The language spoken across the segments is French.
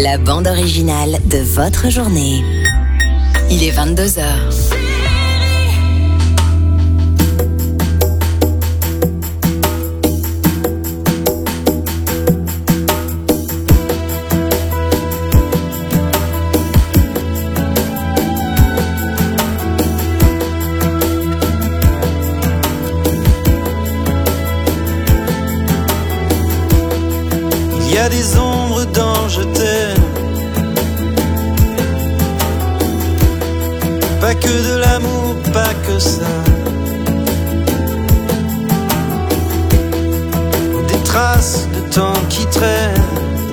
la bande originale de votre journée. Il est 22h. Il y a des ombres dans je t'aime, pas que de l'amour, pas que ça. Des traces de temps qui traînent,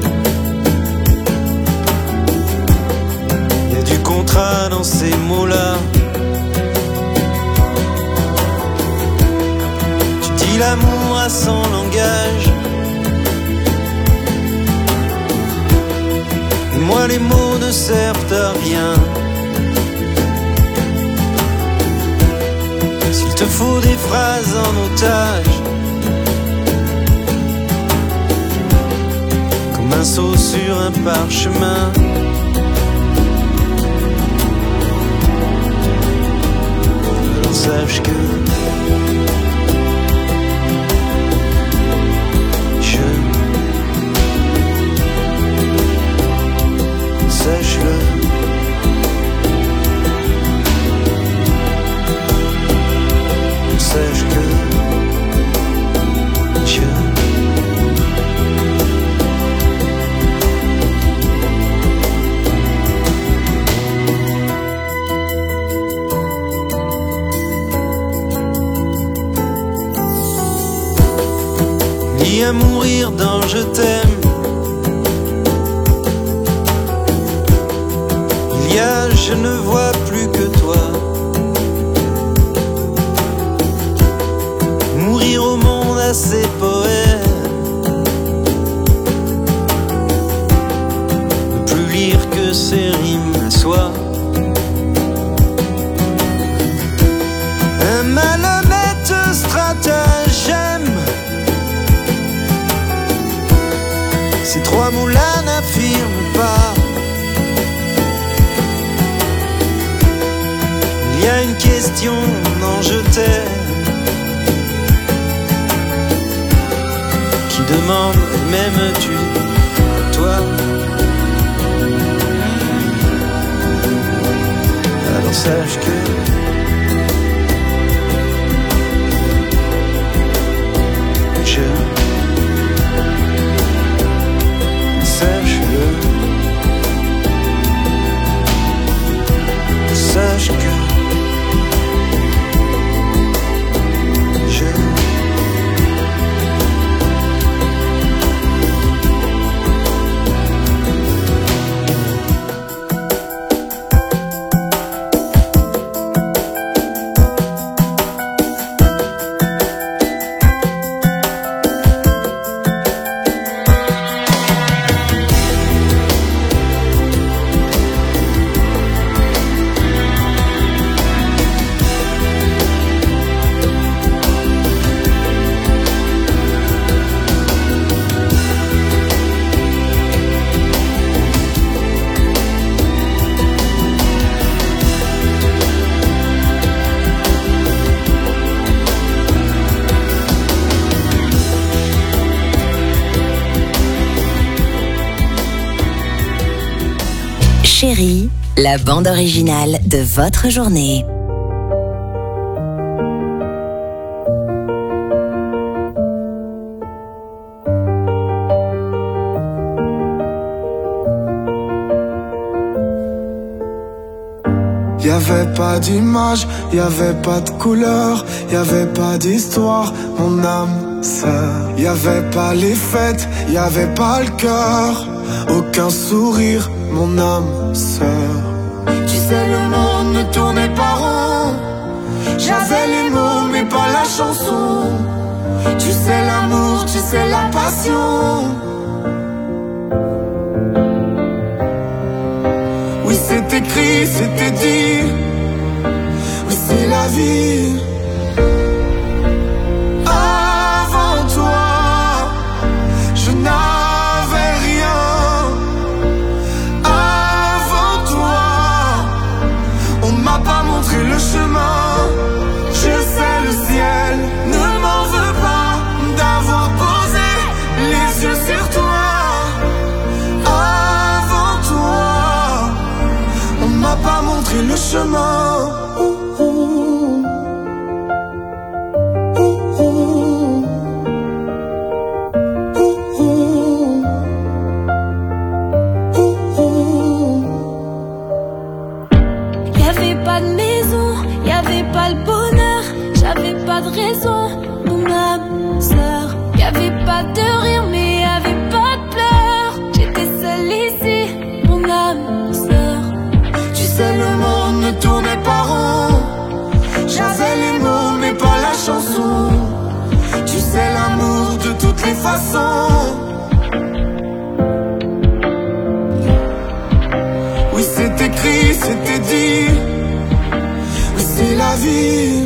il y a du contrat dans ces mots-là. Tu dis l'amour à son langage, et moi les mots ne servent à rien. S'il te faut des phrases en otage, comme un saut sur un parchemin, alors sache que sache-le. Sache que ni à mourir dans je t'aime. Je ne vois plus que toi. Mourir au monde à ses poèmes, ne plus lire que ses rimes à soi. Un malhonnête stratagème, ces trois mots-là n'affirment pas. Il y a une question, non je t'aime, qui demande, m'aimes-tu, toi? Alors sache que sache-le, sache que Chérie, la bande originale de votre journée. Y'avait pas d'image, y'avait pas de couleur, y'avait pas d'histoire, mon âme sœur. Y'avait pas les fêtes, y'avait pas le cœur, aucun sourire, mon âme sœur. Tu sais le monde ne tournait pas rond, j'avais les mots mais pas la chanson. Tu sais l'amour, tu sais la passion. Oui c'est écrit, c'était dit, oui c'est la vie. Avant toi, je n'avais rien. montré le chemin. Je sais le ciel ne m'en veut pas d'avoir posé les yeux sur toi. Avant toi, on m'a pas montré le chemin. Y'avait pas de maison, y'avait pas le bonheur, j'avais pas de raison, mon âme sœur. Y'avait pas de rire, mais y'avait pas de pleurs. J'étais seule ici, mon âme sœur. Tu sais, le monde ne tournait pas rond. J'avais les mots, mais pas la chanson. Tu sais, l'amour de toutes les façons. Oui, c'est écrit, c'était dit. Oui, c'est la vie.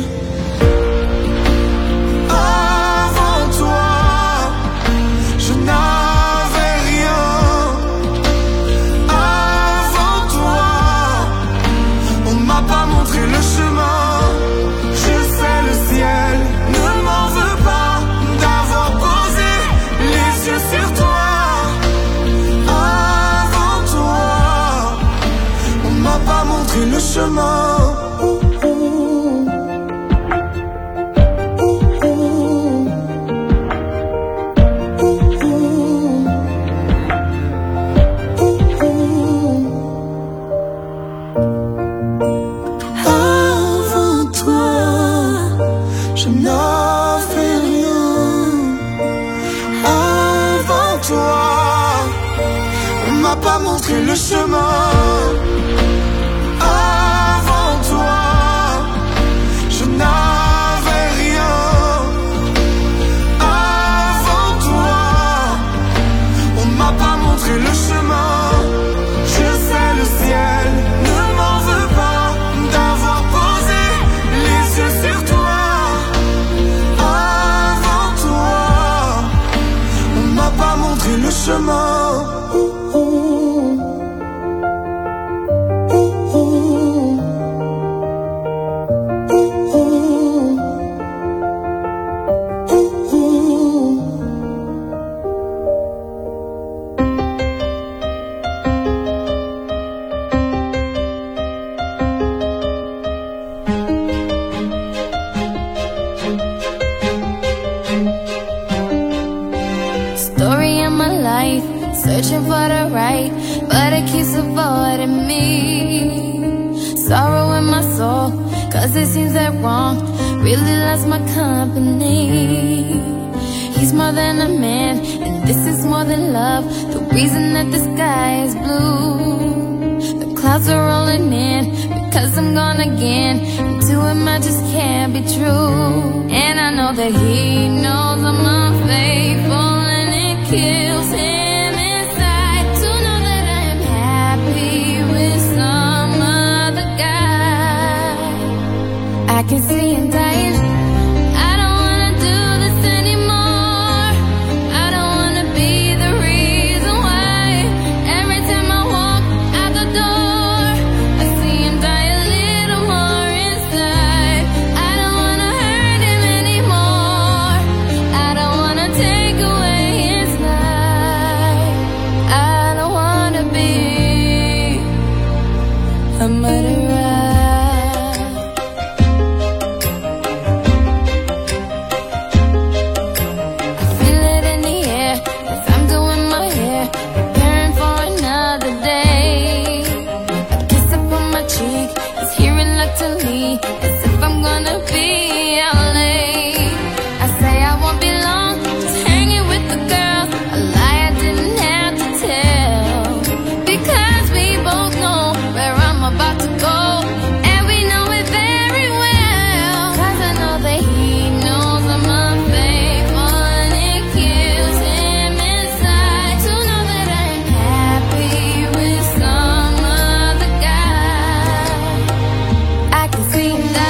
Avant toi, je n'avais rien. Avant toi, on m'a pas montré le chemin. Je sais le ciel ne m'en veut pas d'avoir posé les yeux sur toi. Avant toi, on m'a pas montré le chemin. Avant toi, je n'avais rien. Avant toi, on m'a pas montré le chemin. Avant toi, je n'avais rien. Avant toi, on m'a pas montré le chemin. Je sais le ciel ne m'en veut pas d'avoir posé les yeux sur toi. Avant toi, on m'a pas montré le chemin. Story of my life, searching for the right, but it keeps avoiding me. Sorrow in my soul, cause it seems that wrong really loves my company. He's more than a man, and this is more than love. The reason that the sky is blue, the clouds are rolling in, because I'm gone again. And to him I just can't be true. And I know that he knows I'm unfaithful, and it kills him inside to know that I am happy with some other guy. I can see him dying. I don't wanna do this anymore. I don't wanna be the reason why. Every time I walk out the door, I see him die a little more inside. I don't wanna hurt him anymore. I don't wanna take away his life. I don't wanna be a murderer. Feel it in the air as I'm doing my hair, preparing for another day. A kiss up on my cheek is here reluctantly, as if I'm gonna be out late. I say I won't be long, just hanging with the girls, a lie I didn't have to tell. Because we both know where I'm about to go, and we know it very well. Cause I know that he knows I'm unfaithful, and it kills him inside to know that I'm happy with some other guy. I can see him die.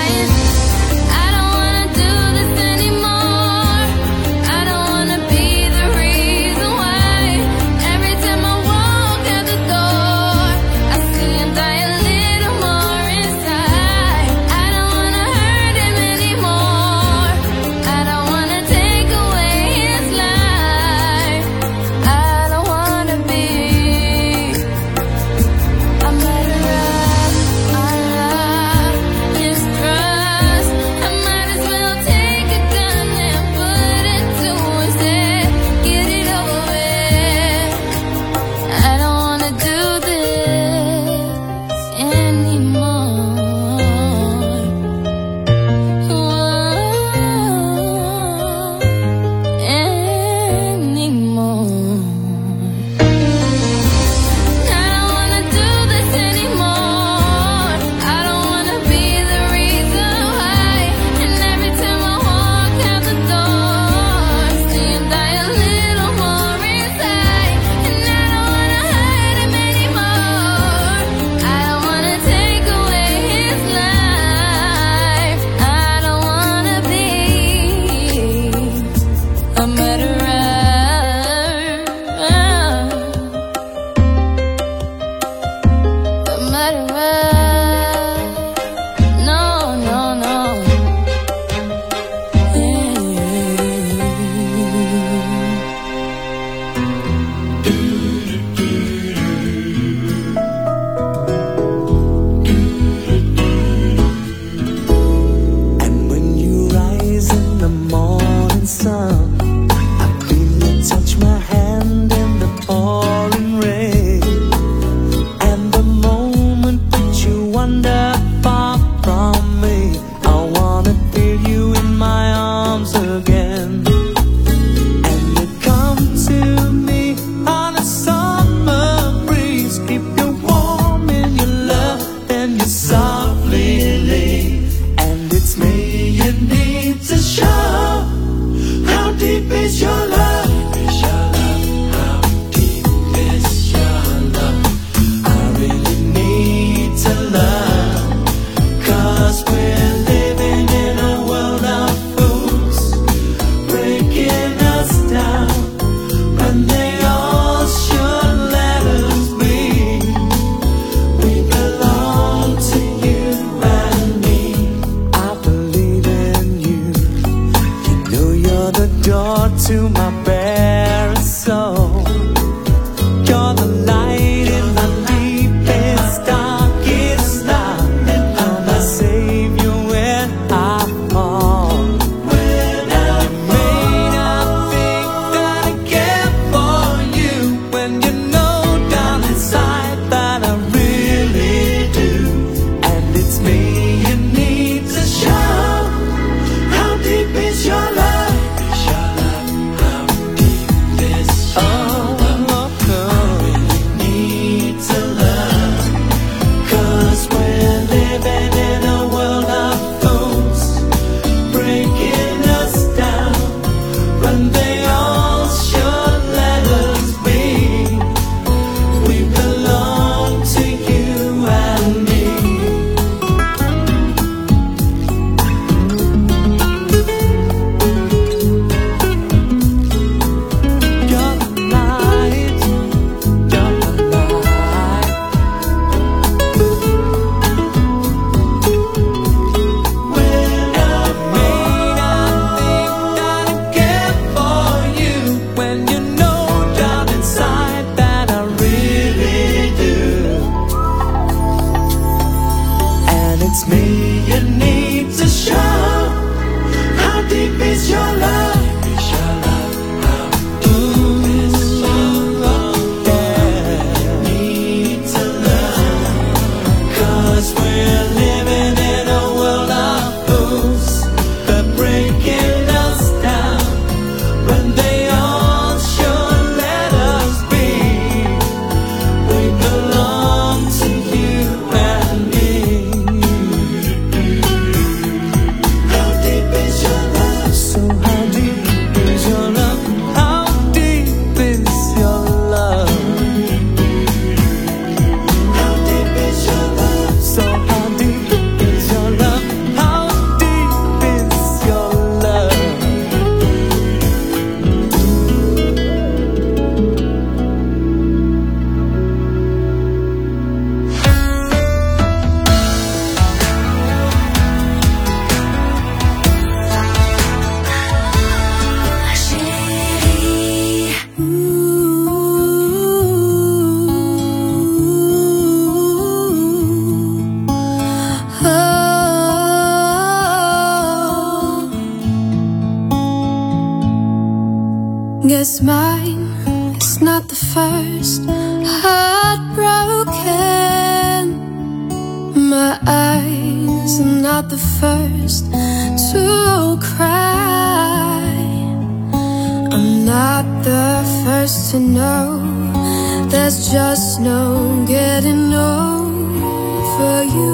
It's me you need to show. How deep is your love? Guess mine is not the first heartbroken. My eyes are not the first to cry. I'm not the first to know there's just no getting over you.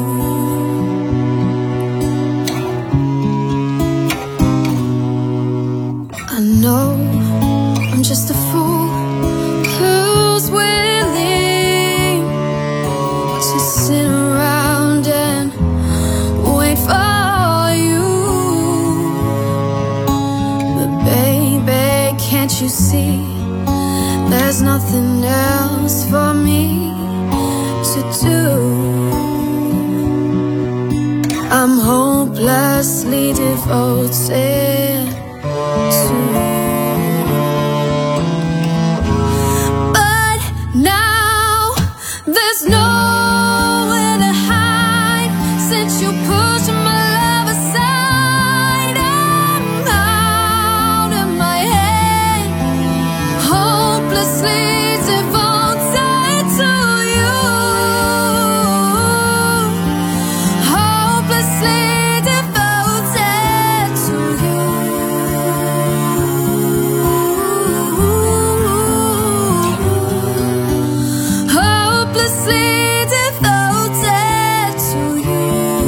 I know I'm just a fool who's willing to sit around and wait for you. But baby, can't you see there's nothing else for me to do? I'm hopelessly devoted to you. There's nowhere to hide since you pushed my love aside. I'm out of my head, hopelessly devoted to you. Hopelessly devoted to you. Hopelessly devoted to you.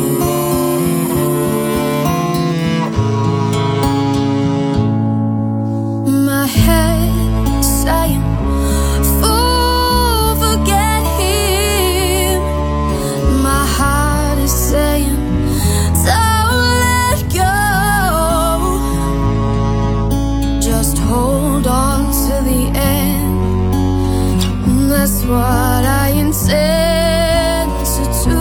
My head saying, fool, forget him. My heart is saying, don't let go. Just hold on to the end. That's what I intend to do.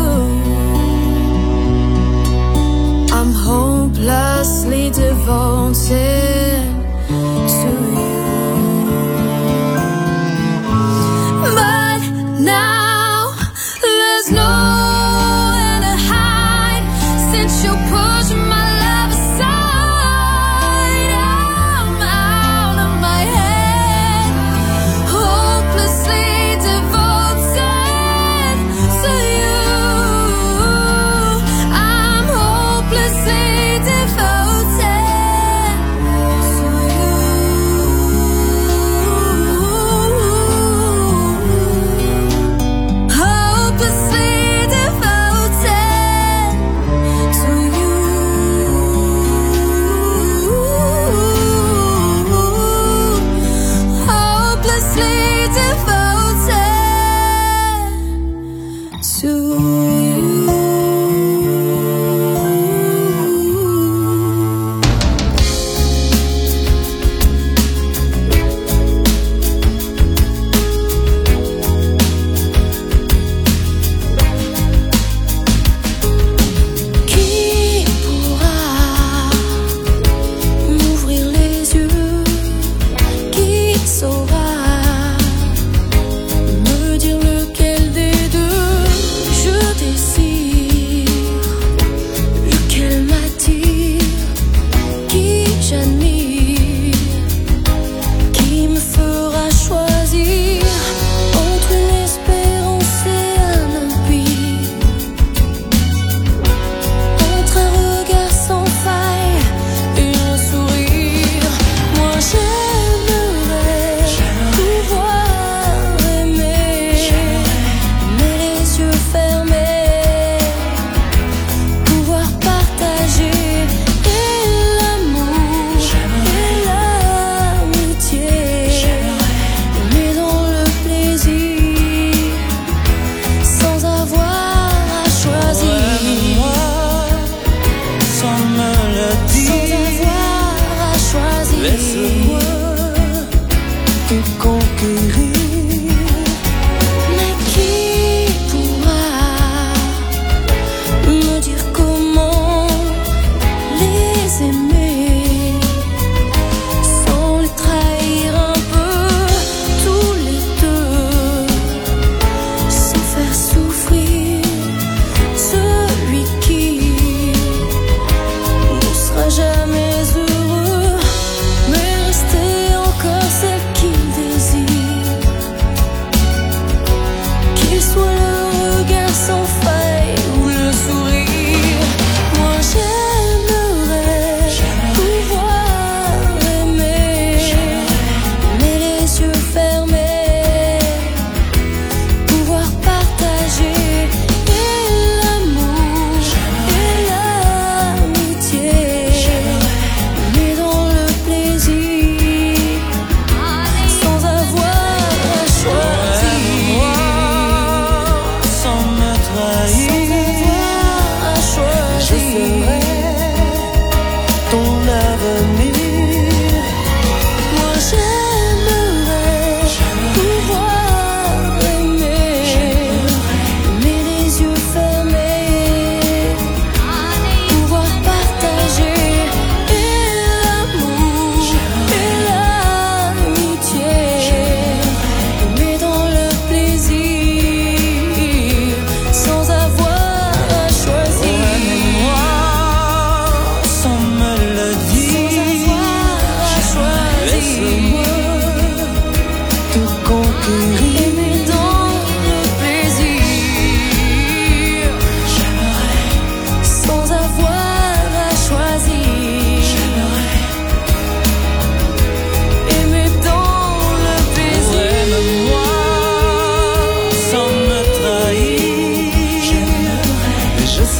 I'm hopelessly devoted to you. But now there's nowhere to hide since you pushed my love aside. I'm out of my head, hopelessly devoted to you. I'm hopelessly devoted to you. Hopelessly devoted to you.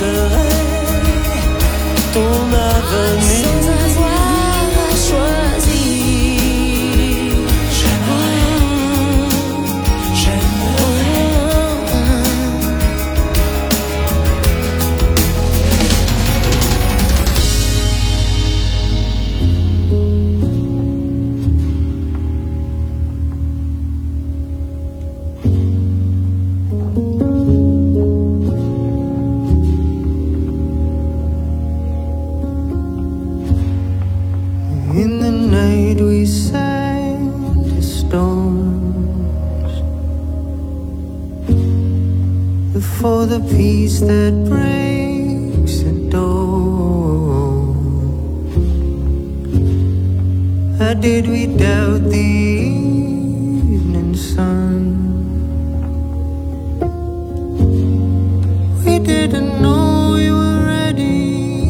serait ton avenir. Sans avoir à choisir. For the peace that breaks the door. How did we doubt the evening sun? We didn't know we were ready.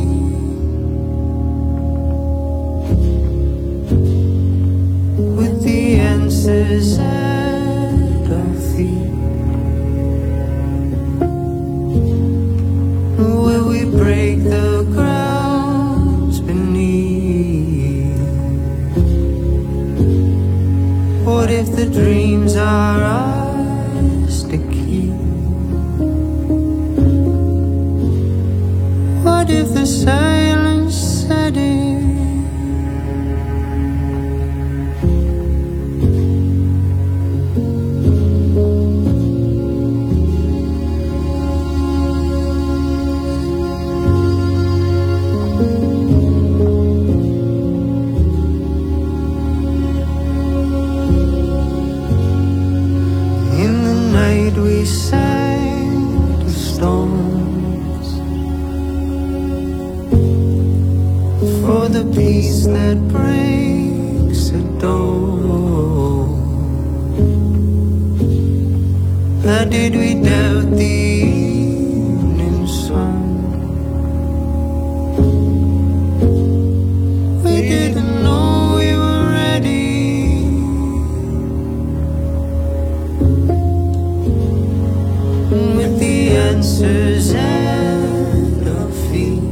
With the answers at our feet. Break the grounds beneath. What if the dreams are ours to keep? What if the silence said it? We sang to storms for the peace that breaks the door. How did we doubt the evening sun? We didn't know we were ready. With the answers at our feet,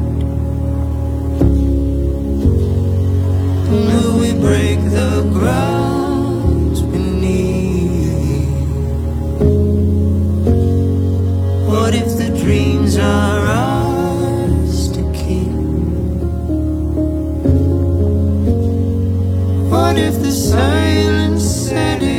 will we break the grounds beneath? What if the dreams are ours to keep? What if the silence said it?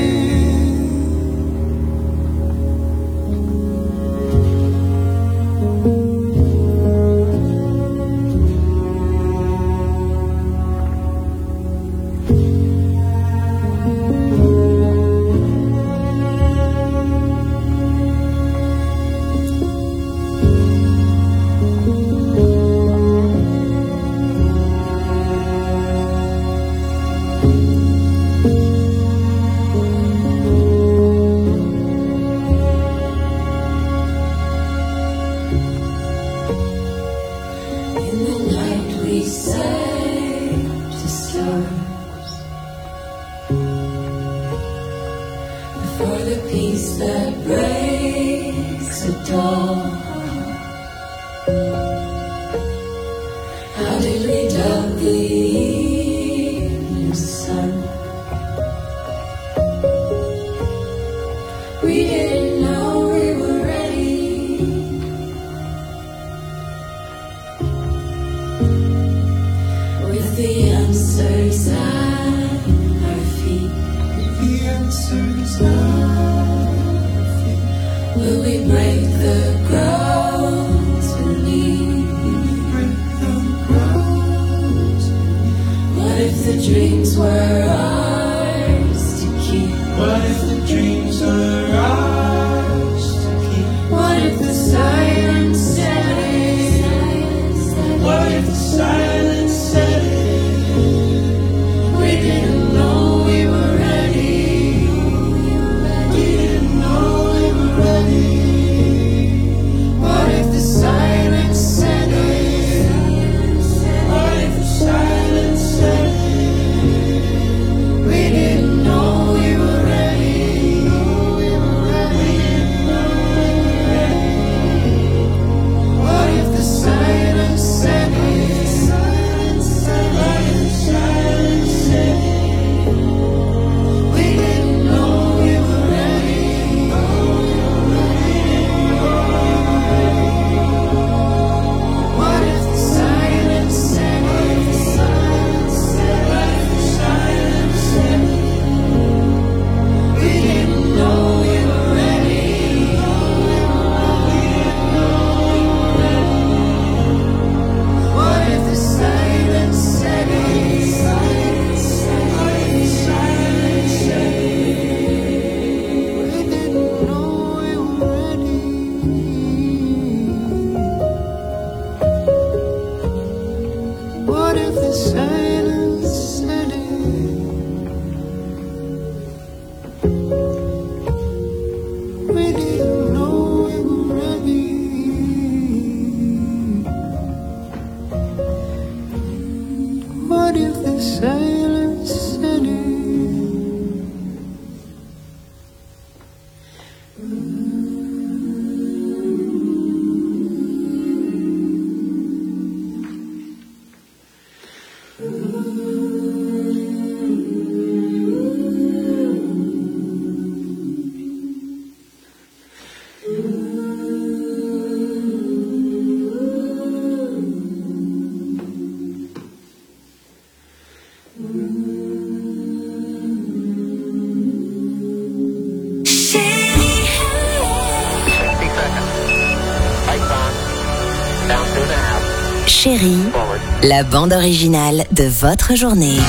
Chérie, la bande originale de votre journée.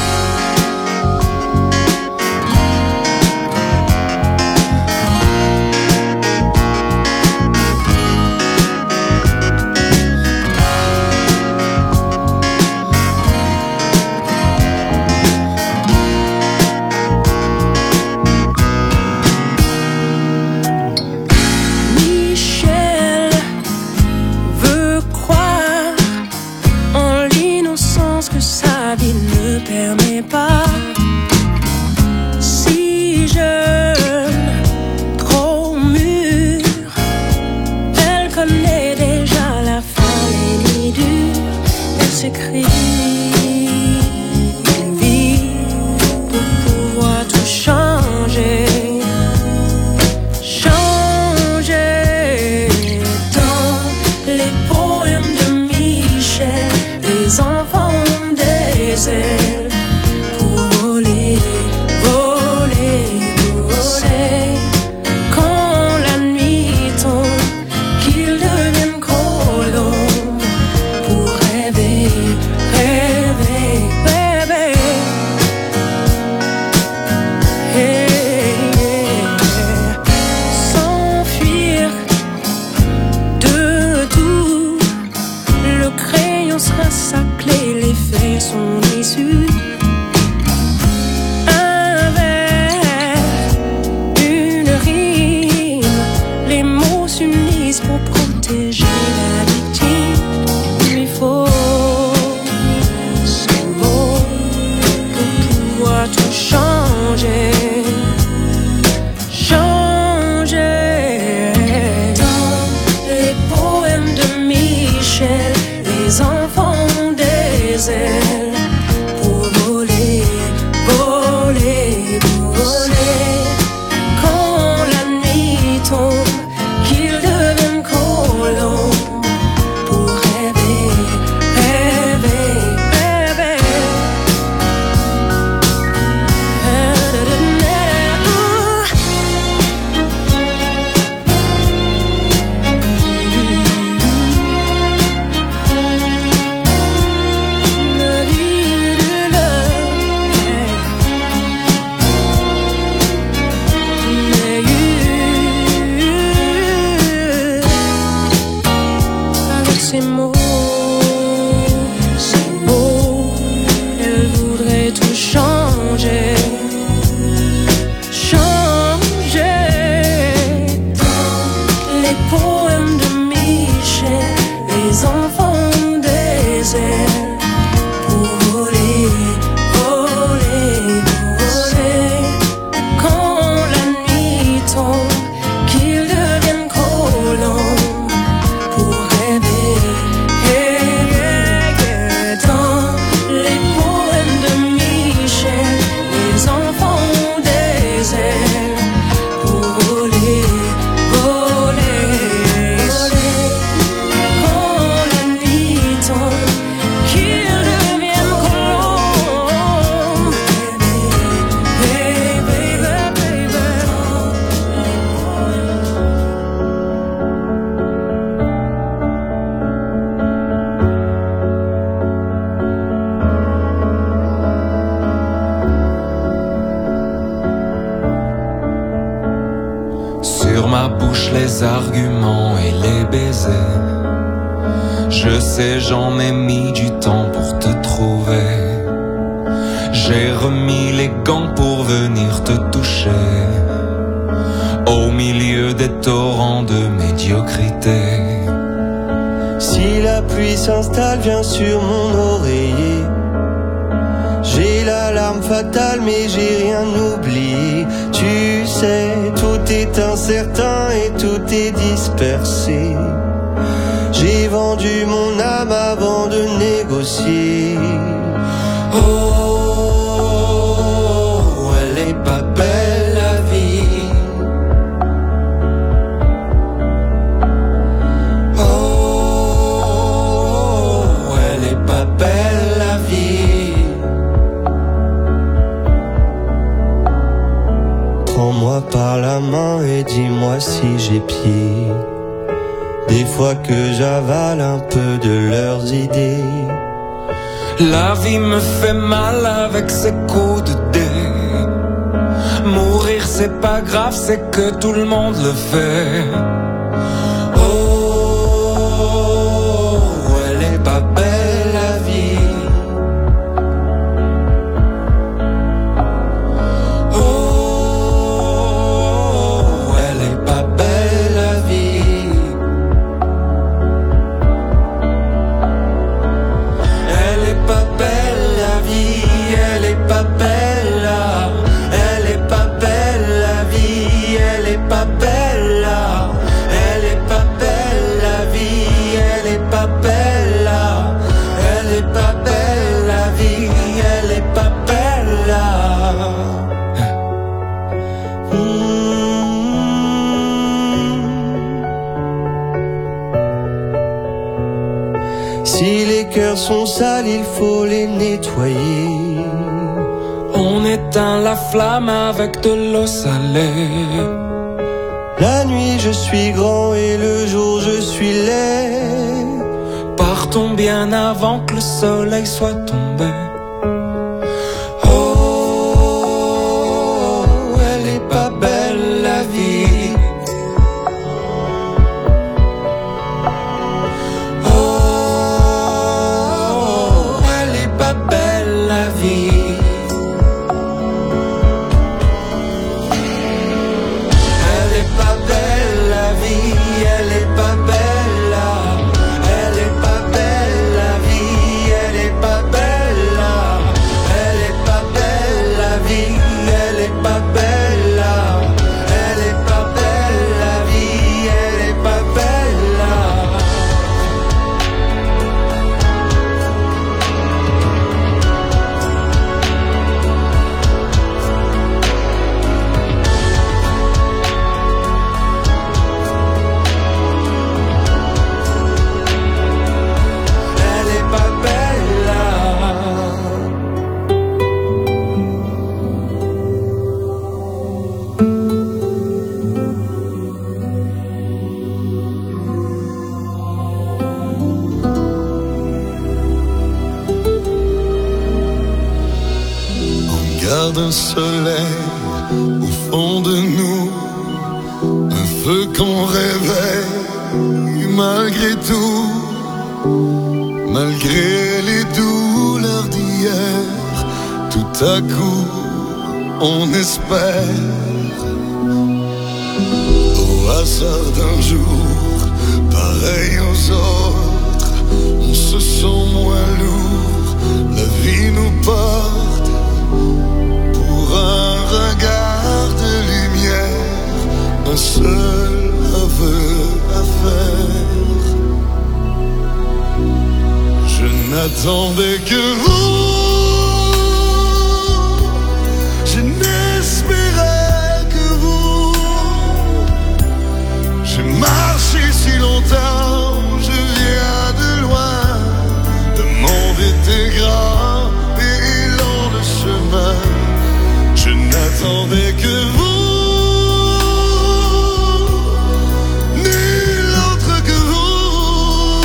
Les arguments et les baisers. Je sais, j'en ai mis du temps pour te trouver. J'ai remis les gants pour venir te toucher. Au milieu des torrents de médiocrité. Si la pluie s'installe, viens sur mon oreiller. J'ai l'alarme fatale mais j'ai rien oublié. Tu sais, tout est incertain et tout est dispersé. J'ai vendu mon âme avant de négocier. Oh, elle est pas belle la vie. Oh, elle est pas belle la vie. Prends-moi par la main et dis-moi si j'ai pied. des fois que j'avale un peu de leurs idées. La vie me fait mal avec ses coups de dés. Mourir c'est pas grave, c'est que tout le monde le fait. Oh, elle est pas belle la vie. Oh, elle est pas belle la vie. Elle est pas belle la vie, elle est pas belle là. Elle est pas belle la vie, elle est pas belle là. Elle est pas belle la vie, elle est pas belle là. Elle est pas belle la vie, elle est pas belle là. Si les cœurs sont sales, il faut les nettoyer. On éteint la flamme avec de l'eau salée. La nuit je suis grand et le jour je suis laid. Partons bien avant que le soleil soit tombé. Oh, elle est pas belle la vie. Oh, elle est pas belle la vie. Elle est pas belle la vie, elle est pas belle là. Elle est pas belle la vie, elle est pas belle là. Elle est pas belle la vie, elle est pas belle là. Elle est pas belle la vie, elle est pas belle là. Elle est pas belle là. On garde un soleil au fond de nous, un feu qu'on réveille malgré tout, malgré les douleurs d'hier. Tout à coup, on espère au hasard d'un jour, pareil aux autres, on se sent moins lourd. La vie nous porte pour un regard de lumière, un seul aveu à faire. Je n'attendais que vous, je n'espérais que vous. J'ai marché si longtemps, je viens de loin. Le monde était grand et long le chemin. Je n'attendais que vous, nul autre que vous.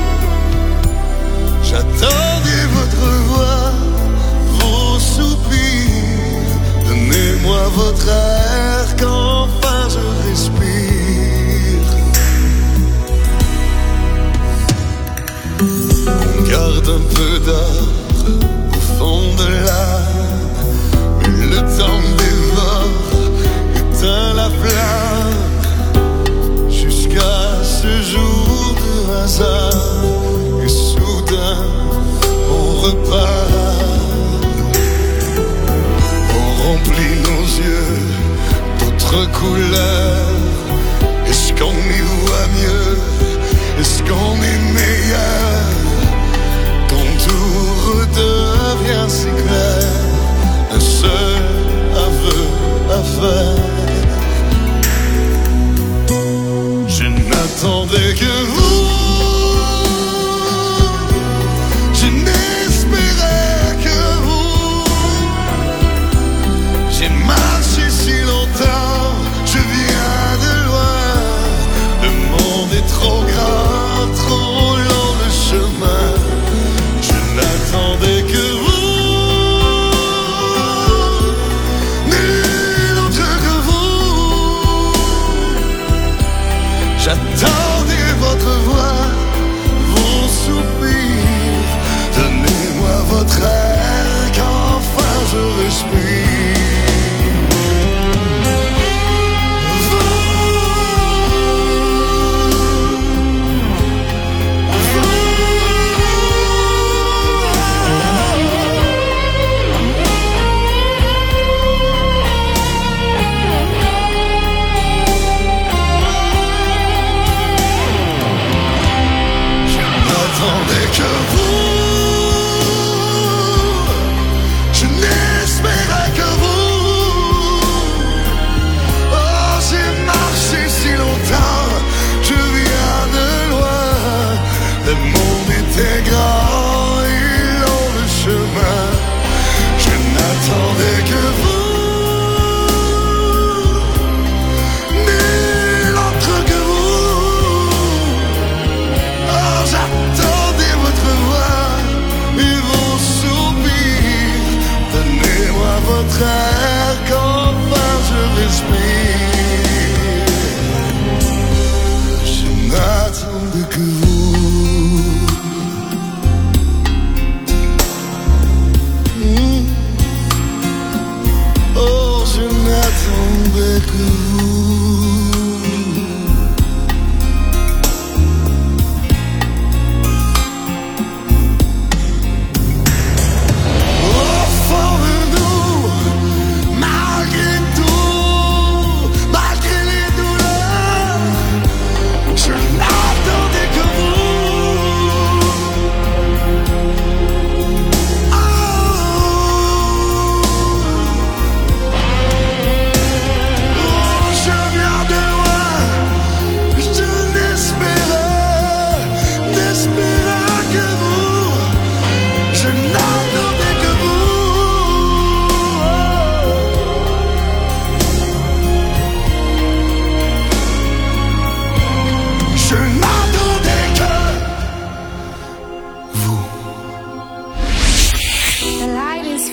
J'attendais votre voix, vos soupirs. Donnez-moi votre air qu'enfin je respire. On garde un peu d'or au fond de l'âme, mais le temps dévore, éteint la flamme. Jusqu'à ce jour de hasard, et soudain on repart. On remplit nos yeux d'autres couleurs. Est-ce qu'on y voit mieux? Est-ce qu'on est meilleur? Quand tout redevient si clair, un seul aveu à faire. Je n'attendais que vous, je n'espérais que vous. J'ai marché si longtemps, je viens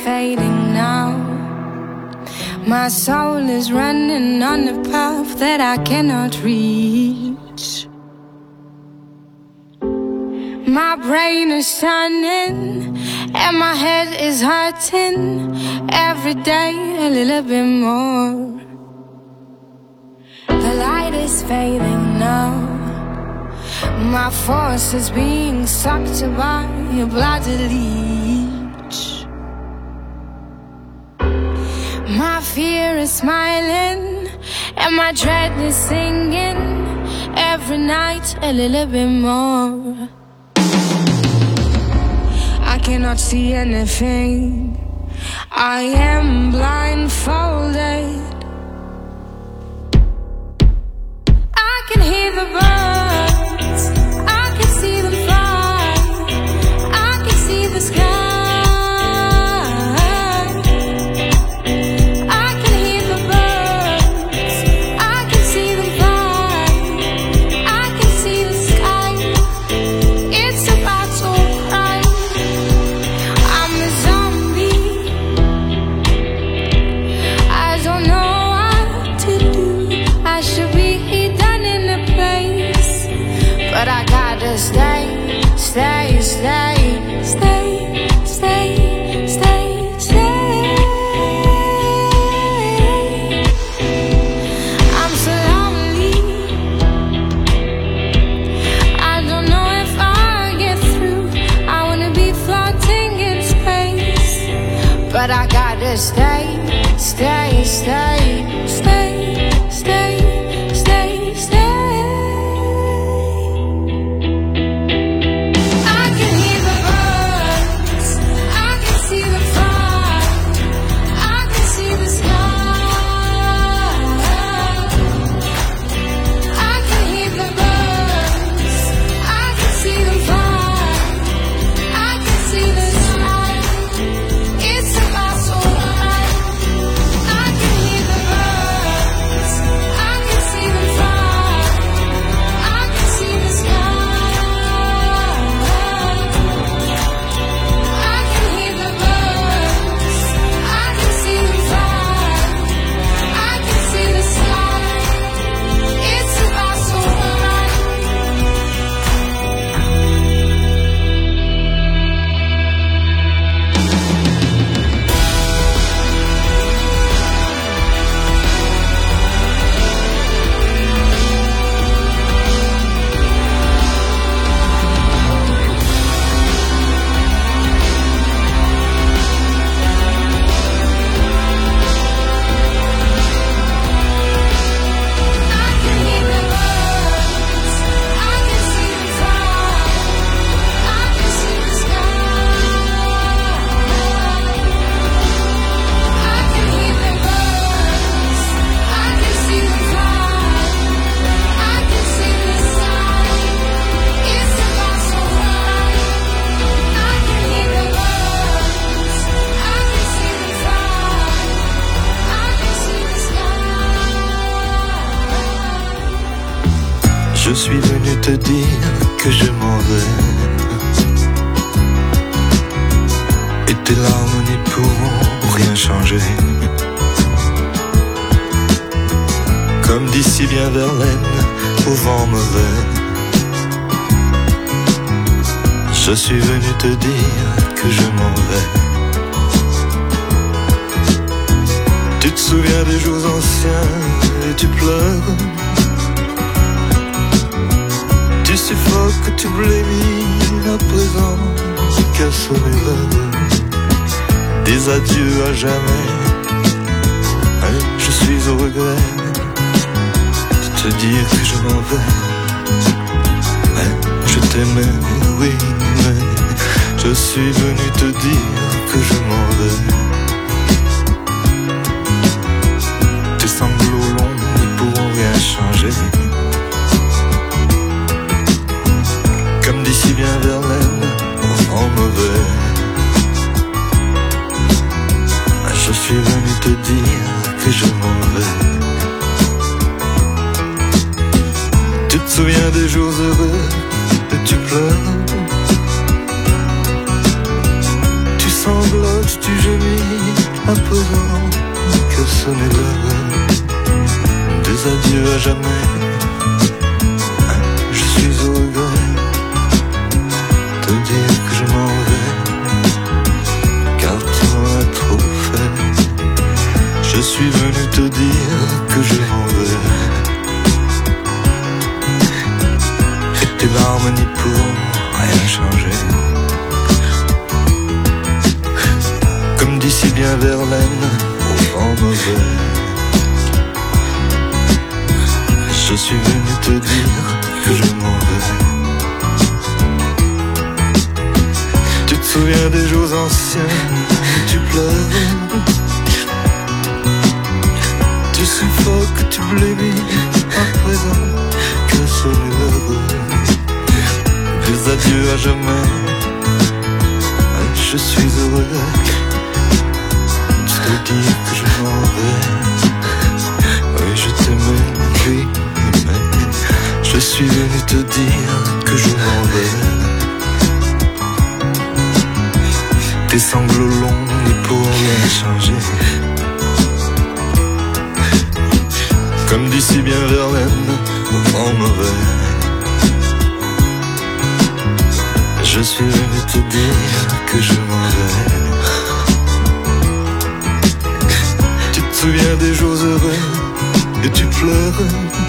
fading now. My soul is running on a path that I cannot reach. My brain is turning and my head is hurting every day a little bit more. The light is fading now. My force is being sucked by a bloody leech. My fear is smiling and my dread is singing every night a little bit more. I cannot see anything. I am blindfolded. I can hear the birds. I can see them fly. I can see the sky. But I gotta stay, stay, stay, stay, stay, stay, stay. I'm so lonely. I don't know if I'll get through. I wanna be floating in space. But I gotta stay, stay, stay, stay, stay, stay, stay. Je suis venu te dire que je m'en vais, et tes larmes n'y pourront rien changer. Comme dit si bien Verlaine au vent mauvais, je suis venu te dire que je m'en vais. Tu te souviens des jours anciens et tu pleures. Tu suffoques, tu blémis à présent, tu casses mes rêves. Des adieux à jamais, je suis au regret de te dire que je m'en vais. Je t'aimais, oui, mais je suis venu te dire que je m'en vais. Tes sanglots longs ne pourront rien changer. Comme dit si bien Verlaine, au vent mauvais, je suis venu te dire que je m'en vais. Tu te souviens des jours heureux et tu pleures. Tu sanglotes, tu gémis à présent que sonner l'heure des adieux à jamais. Je suis au regret de dire que je m'en vais, car tu m'en as trop fait. Je suis venu te dire que je m'en vais, et tes larmes n'y pourront rien changer. Comme dit si bien Verlaine au vent mauvais, je suis venu te dire que je m'en vais. Tu te souviens des jours anciens, tu pleures, tu suffoques, tu blêmis à présent que sonne l'heure des adieux à jamais. Je suis heureux de te dire que je m'en vais. Oui, je t'aimais, oui, mais je suis venu te dire que je m'en vais. Tes sanglots longs n'y pourront rien changer. Comme dit si bien Verlaine au vent mauvais, je suis venu te dire que je m'en vais. Tu te souviens des jours heureux et tu pleures,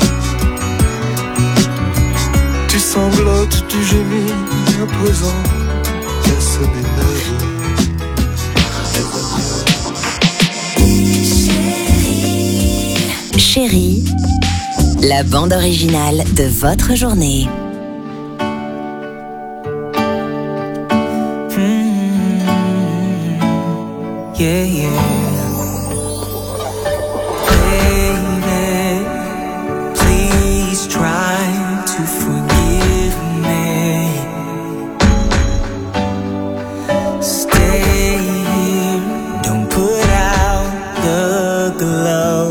tu sanglotes, tu gémis à présent qu'à sonner l'heure. Chérie, la bande originale de votre journée. Yeah, yeah. Baby, please try to forgive me. Stay here, don't put out the glow.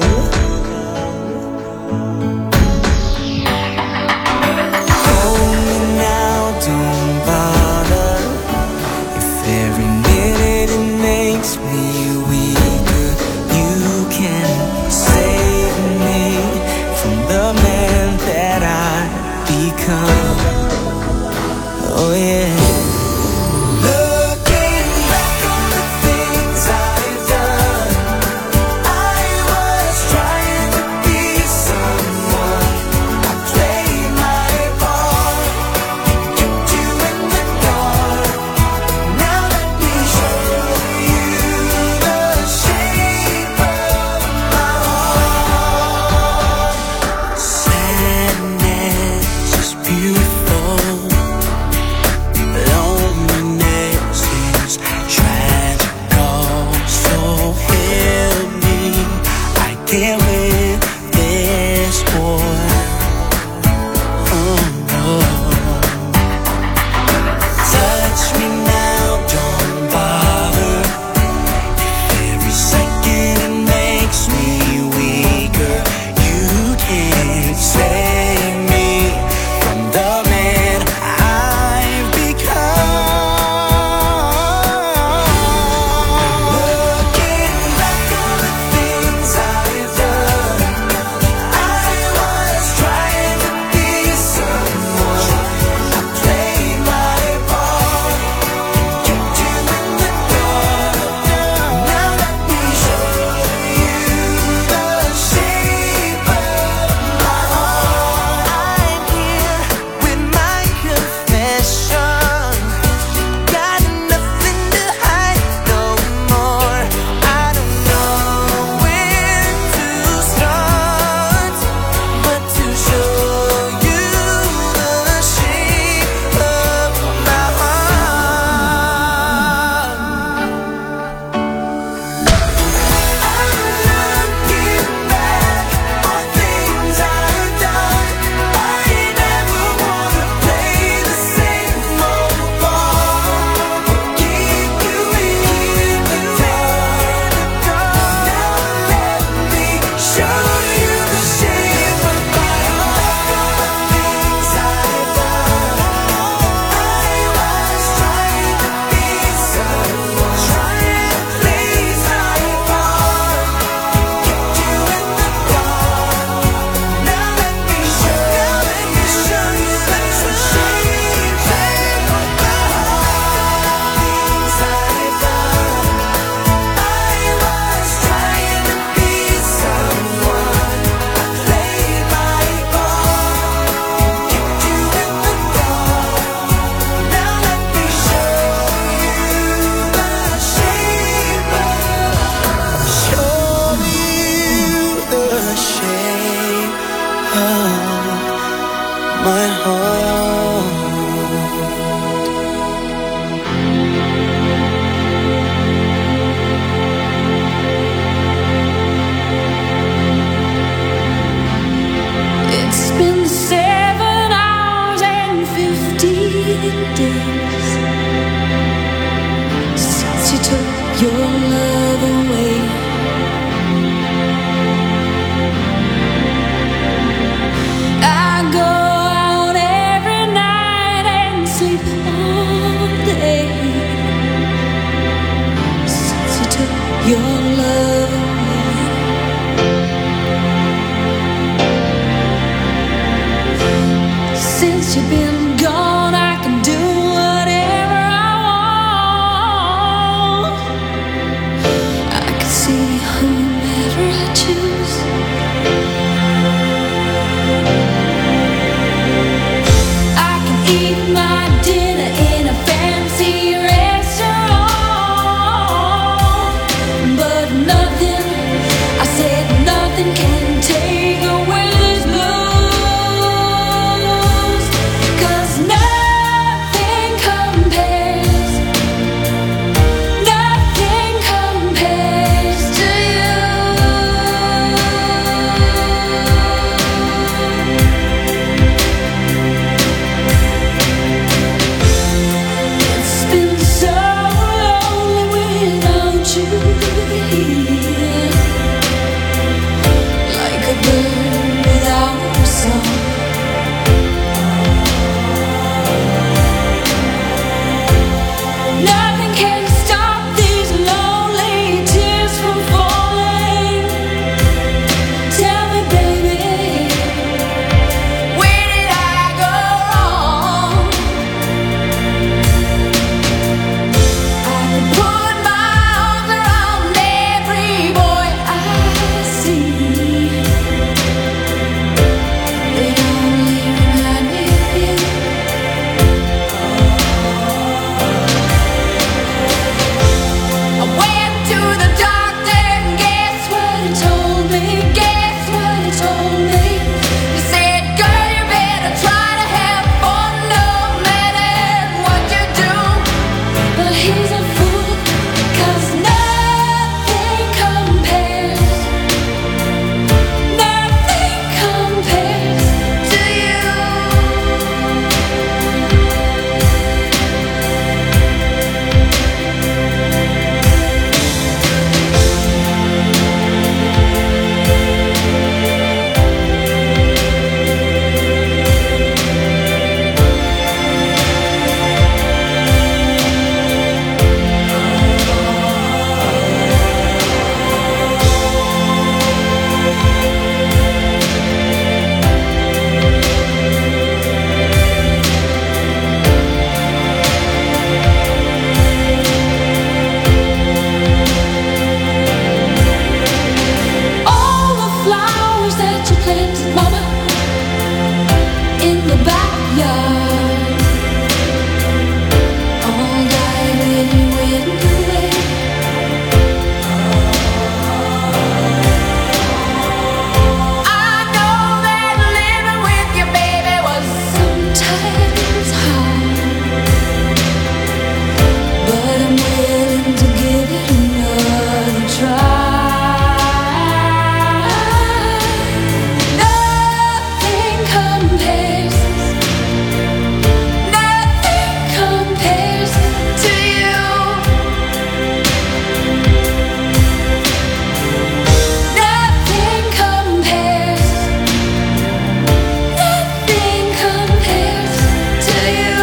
Hold me now, don't bother. If every minute it makes me weaker, you can save me from the man that I become. Oh yeah. Looking back on the things I've done, I was trying to be someone. I played my part, kept you in the dark. Now let me show you your love. Since you've been gone, I can do whatever I want. I can see whomever I choose. I can eat my dinner in a fancy restaurant, but nothing, I said nothing can take away this blues, 'cause nothing compares to you. It's been so lonely without you here, like a bird without a song. Nothing can stop these lonely tears from falling. Tell me, baby, where did I go wrong? I could put my arms around every boy I see. They only remind me of you. I went to the doctor and guess what he told me? Guess what he told me? He said, girl, you better try to have fun no matter what you do. But he's a fool, 'cause nothing compares to you. All the flowers that you planted, mama, in the backyard, all died when you went away. I know that living with your baby was sometimes hard, but I'm willing to give it another try. Nothing compares to you. Nothing compares to you.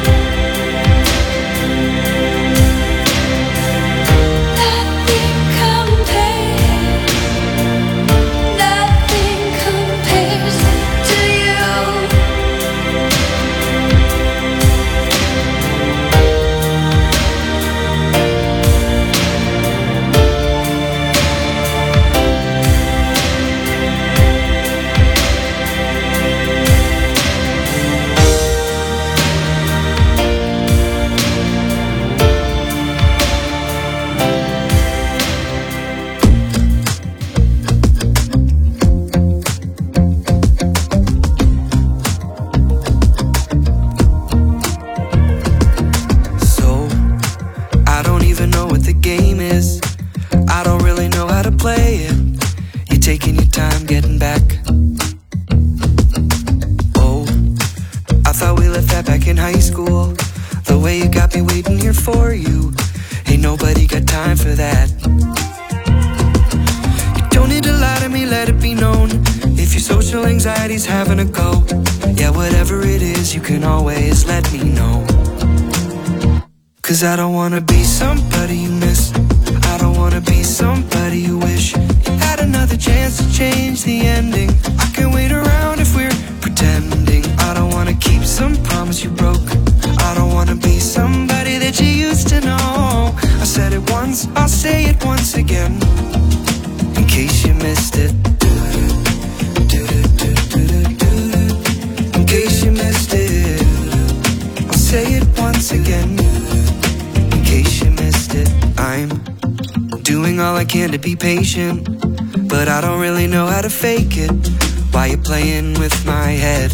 anxiety's having a go. Yeah, whatever it is, you can always let me know. 'Cause I don't wanna be somebody you miss. I don't don't wanna be somebody you wish you had another chance to change the ending. I can't wait around if we're pretending. I don't wanna keep some promise you broke. I don't wanna be somebody that you used to know. I said it once, I'll say it once again, in case you missed it. In case you missed it, I'll say it once again, in case you missed it. I'm doing all I can to be patient, but I don't really know how to fake it. Why you playing with my head?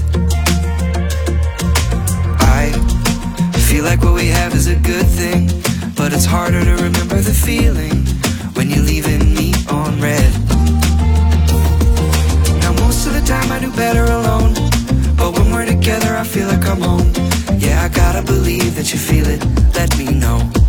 I feel like what we have is a good thing, but it's harder to remember the feeling when you're leaving me on red. Now most of the time I do better alone, but when we're together I feel like I'm home. Yeah, I gotta believe that you feel it, let me know.